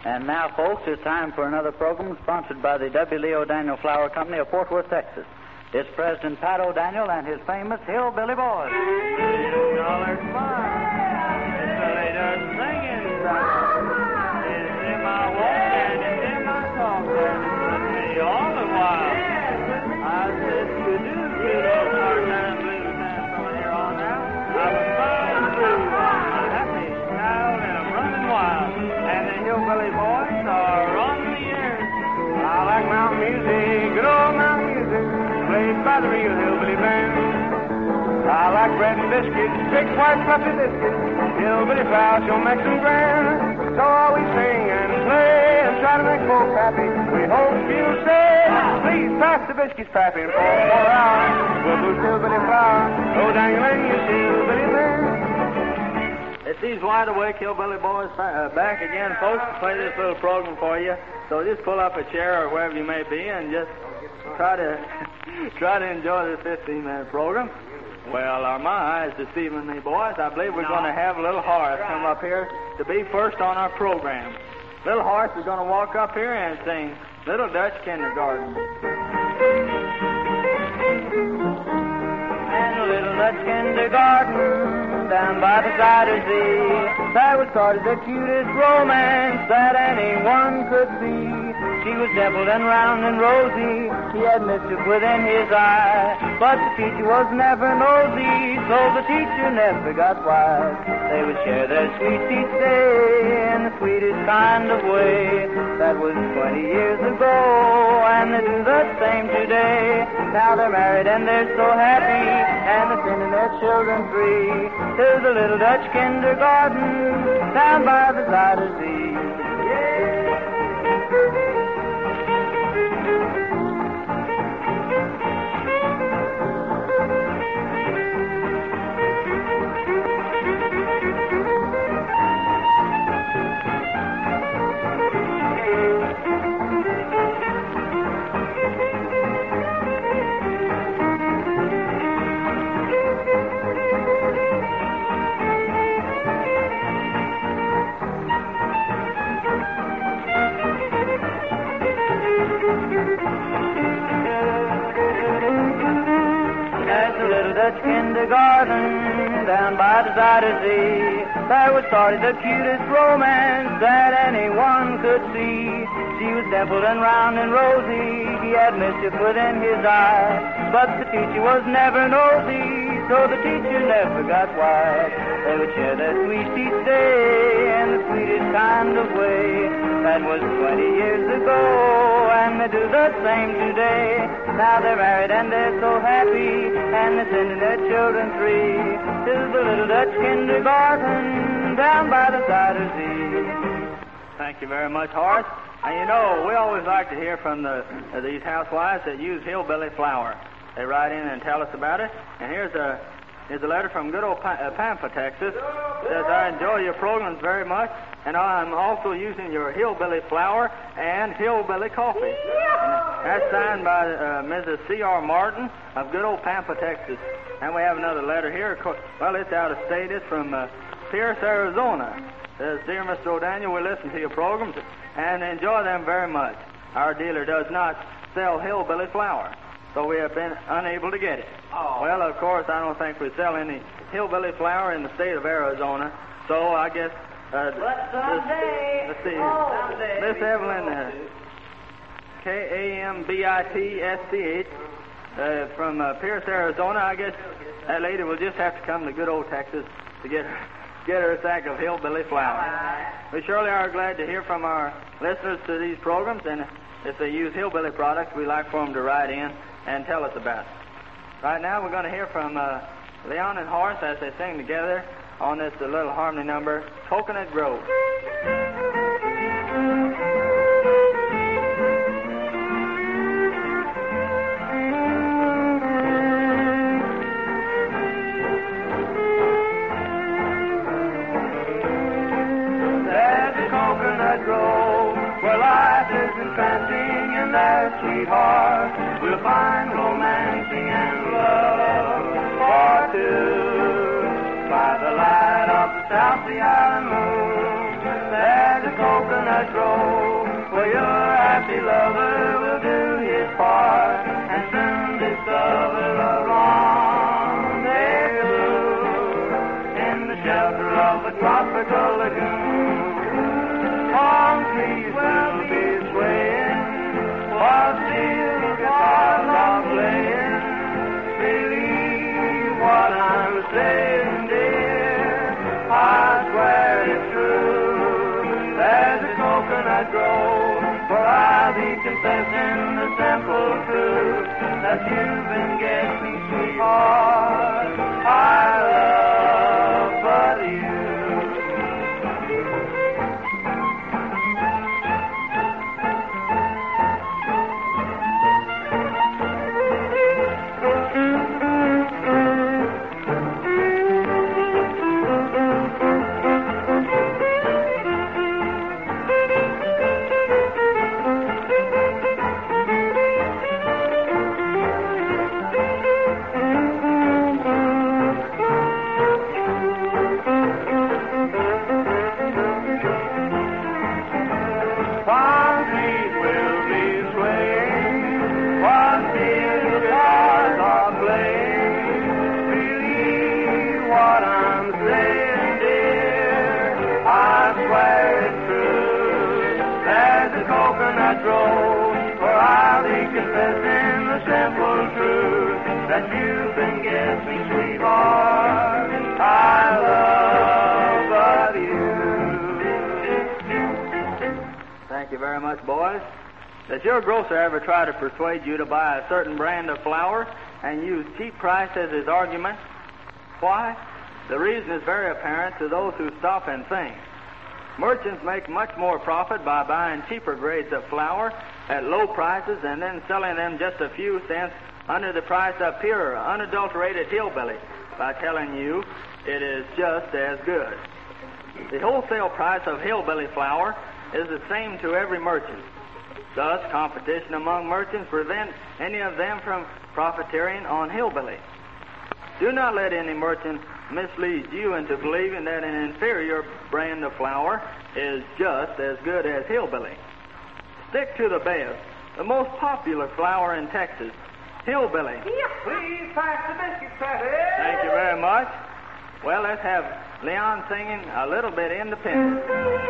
And now, folks, it's time for another program sponsored by the W. Leo Daniel Flour Company of Fort Worth, Texas. It's President Pat O'Daniel and his famous Hillbilly Boys. $1 fine. It's the latest singing sound. It's in my walk and it's in my talk and it's with me all the while. I said, good old hard time blues now from here on out. I'm a fine blues. I'm a happy child and I'm running wild. And the Hillbilly Boys are on the air. I like mountain music, good old mountain music, played by the real hillbilly band. I like bread and biscuits, big white puffy biscuits, hillbilly flour, she'll make some grand. So all we sing and play and try to make folks happy. We hope you'll say, please pass the biscuits, Pappy, and pour more out. We'll lose hillbilly flour, oh dangling you hillbilly man. It's these wide-awake hillbilly boys back again, folks, to play this little program for you. So just pull up a chair or wherever you may be and just try to enjoy this 15-minute program. Well, our minds this evening, boys, I believe we're going to have little Horace come up here to be first on our program. Little Horace is going to walk up here and sing Little Dutch Kindergarten. And a little Dutch kindergarten down by the side of the sea, that was sort of the cutest romance that anyone could see. She was dimpled and round and rosy, he had mischief within his eye, but the teacher was never nosy, so the teacher never got wise. They would share their sweets each day in the sweetest kind of way. That was 20 years ago, and they do the same today. Now they're married and they're so happy, and they're sending their children free to the little Dutch kindergarten down by the side of the sea. Dutch kindergarten down by the side of the sea, there was started the cutest romance that anyone could see. She was dimpled and round and rosy, he had mischief within his eye, but the teacher was never nosy, so the teacher never got wise. They would share their sweets each day in the sweetest kind of way. That was 20 years ago, and they do the same today. Now they're married and they're so happy, and they're sending their children free to the little Dutch kindergarten down by the side of the sea. Thank you very much, Horace. And you know, we always like to hear from these housewives that use hillbilly flour. They write in and tell us about it. And here's a letter from good old Pampa, Texas. It says, I enjoy your programs very much, and I'm also using your hillbilly flour and hillbilly coffee. And that's signed by Mrs. C.R. Martin of good old Pampa, Texas. And we have another letter here. Well, it's out of state. It's from Pierce, Arizona. It says, Dear Mr. O'Daniel, we listen to your programs and enjoy them very much. Our dealer does not sell hillbilly flour, so we have been unable to get it. Oh. Well, of course, I don't think we sell any hillbilly flour in the state of Arizona, so I guess... but someday... Let's see. Miss Evelyn, Kambitsch, from Pierce, Arizona, I guess that lady will just have to come to good old Texas to get her a sack of hillbilly flour. We surely are glad to hear from our listeners to these programs, and if they use hillbilly products, we like for them to write in and tell us about it. Right now, we're going to hear from Leon and Horace as they sing together on this little harmony number, Coconut Grove. There's a coconut grove where life is entrancing and their sweethearts will find romancing and love for two by the light of the South Sea Island moon. There's a coconut grove trusty lover will do his part and soon discover a rendezvous in the shelter of a tropical lagoon. Palm trees will be swaying while steel guitars are playing. Believe what I'm saying, dear, I swear it's true. There's a coconut grove where I'll be confessing the simple truth that you've been getting, sweetheart. I love but you. That you've been getting, sweetheart, I love but you. Thank you very much, boys. Does your grocer ever try to persuade you to buy a certain brand of flour and use cheap price as his argument? Why? The reason is very apparent to those who stop and think. Merchants make much more profit by buying cheaper grades of flour at low prices and then selling them just a few cents under the price of pure, unadulterated hillbilly by telling you it is just as good. The wholesale price of hillbilly flour is the same to every merchant. Thus, competition among merchants prevents any of them from profiteering on hillbilly. Do not let any merchant mislead you into believing that an inferior brand of flour is just as good as hillbilly. Stick to the best, the most popular flour in Texas, hillbilly. Please pass the biscuit, Patty. Thank you very much. Well, let's have Leon singing a little bit independent.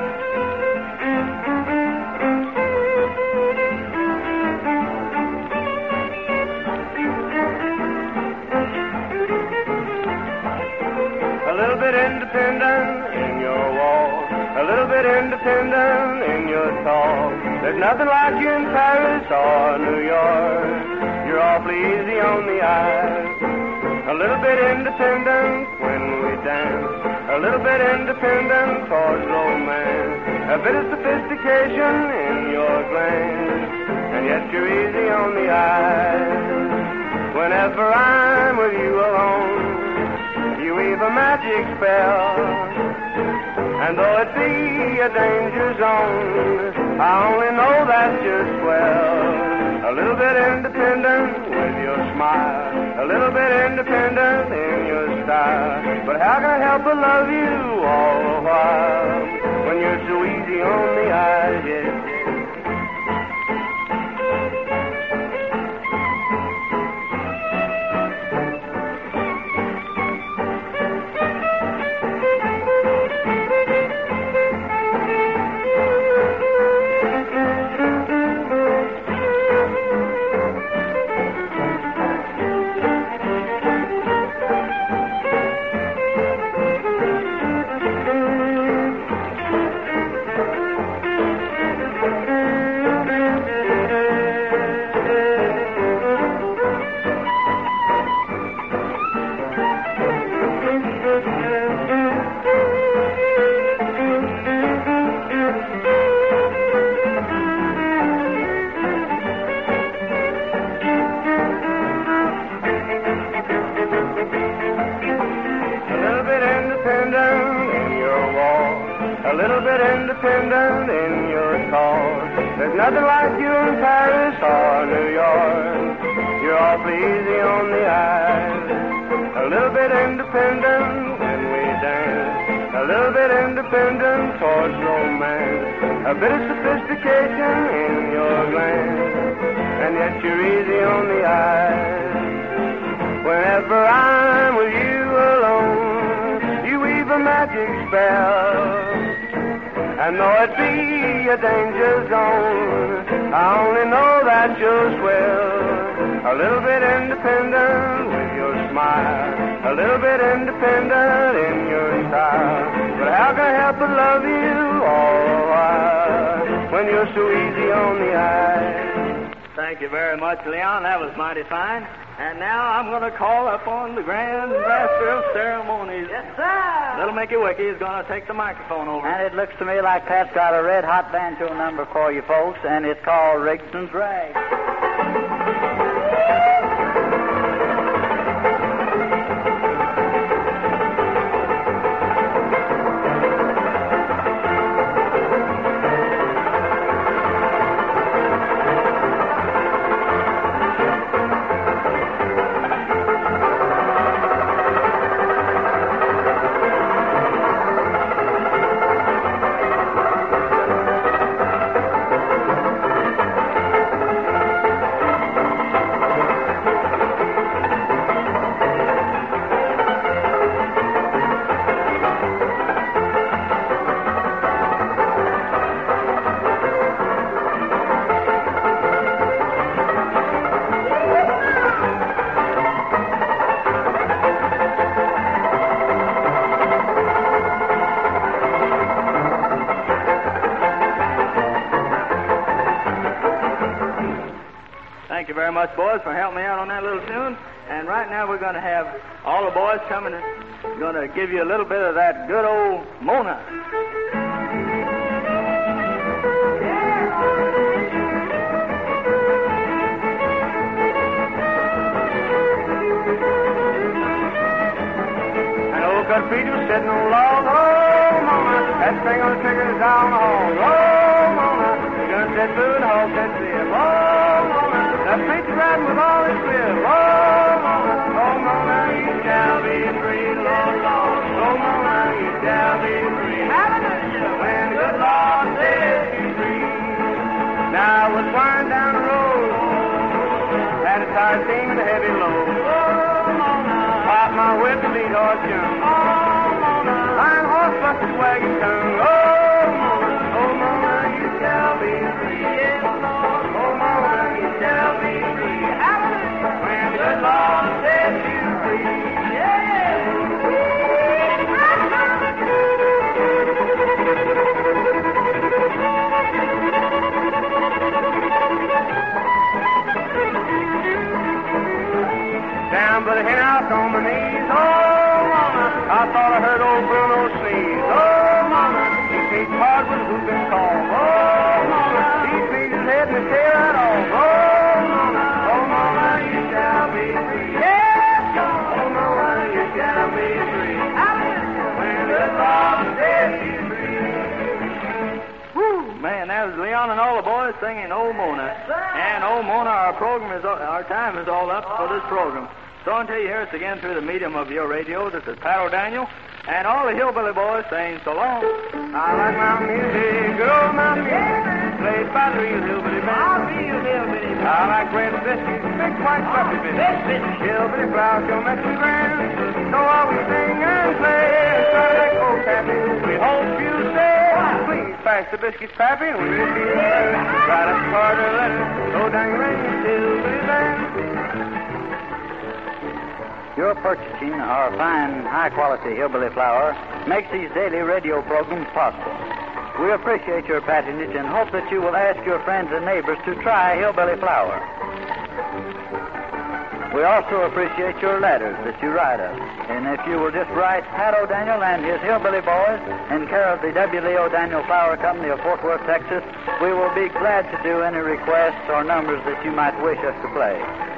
A little bit independent in your walk, a little bit independent in your talk. There's nothing like you in Paris or New York. You're awfully easy on the eyes. A little bit independent when we dance, a little bit independent towards romance. A bit of sophistication in your glance, and yet you're easy on the eyes. Whenever I'm with you alone, you weave a magic spell, and though it be a danger zone, I only know that's just swell. A little bit independent with your smile, a little bit independent in your style. But how can I help but love you all the while when you're so easy on the eyes? Yes, yes. Independent in your cause. There's nothing like you in Paris or New York. You're awfully easy on the eyes. A little bit independent when we dance, a a little bit independent towards romance, a bit of sophistication in your glance, and yet you're easy on the eyes. Whenever I'm with you alone, you weave a magic spell. And though it be a danger zone, I only know that you'll swell. A little bit independent with your smile, a little bit independent in your style. But how can I help but love you all the while when you're so easy on the eye? Thank you very much, Leon. That was mighty fine. And now I'm going to call upon the Grand Master of Ceremonies. Yes, sir. Little Mickey Wicky is going to take the microphone over. And it looks to me like Pat's got a red-hot banjo number for you folks, and it's called Rigson's Rag. Thank you very much, boys, for helping me out on that little tune. And right now we're going to have all the boys coming and going to give you a little bit of that good old Mona. An old cut feet was sitting on a log. Oh, Mona, that thing on the trigger is down the hall. Oh, Mona, gun said food, hog said sip. Oh, Mona, that preacher riding with all his whip. Oh, Mona, you shall be free, Lord, Lord. Oh, Mona, you shall be free. Hallelujah, when the good Lord sets you free. Now I was flying down the road, had a tired team with a heavy load. Oh, Mona, pop my whip and lead horse jump. Oh, Mona, iron horse busted wagon tongue. Oh, Mona, you shall be free. Yes, Lord. Oh, Mona, you shall be free. Hallelujah. When the good Lord sets you free. Down by the hen house on my knees. Oh, Mona, I thought I heard old Bruno sneeze. Oh, Mona, he beats hard with whooping call. Oh, Mona, he beats his head and his tail right off. Oh, Mona, you shall be free. Yes, oh, Mona, you shall be free. When the Lord sets you free. Woo! Man, that was Leon and all the boys singing Old Mona. And Old Mona, our time is all up for this program. So until you hear us again through the medium of your radio, this is Pat O'Daniel and all the Hillbilly Boys saying so long. I like mountain music, good old mountain music, played by the real hillbilly band. I like bread and biscuits, big white fluffy biscuits. Hillbilly flowers don't make me grand, so while we sing and play and try that cold taffy, we hope you say, please pass the biscuits, Pappy, and when you see the letter, write up a card or a letter, go down your ring, hillbilly band. Your purchasing our fine, high-quality hillbilly flour makes these daily radio programs possible. We appreciate your patronage and hope that you will ask your friends and neighbors to try hillbilly flour. We also appreciate your letters that you write us. And if you will just write Pat O'Daniel and his Hillbilly Boys in care of the W.L. O'Daniel Flour Company of Fort Worth, Texas, we will be glad to do any requests or numbers that you might wish us to play.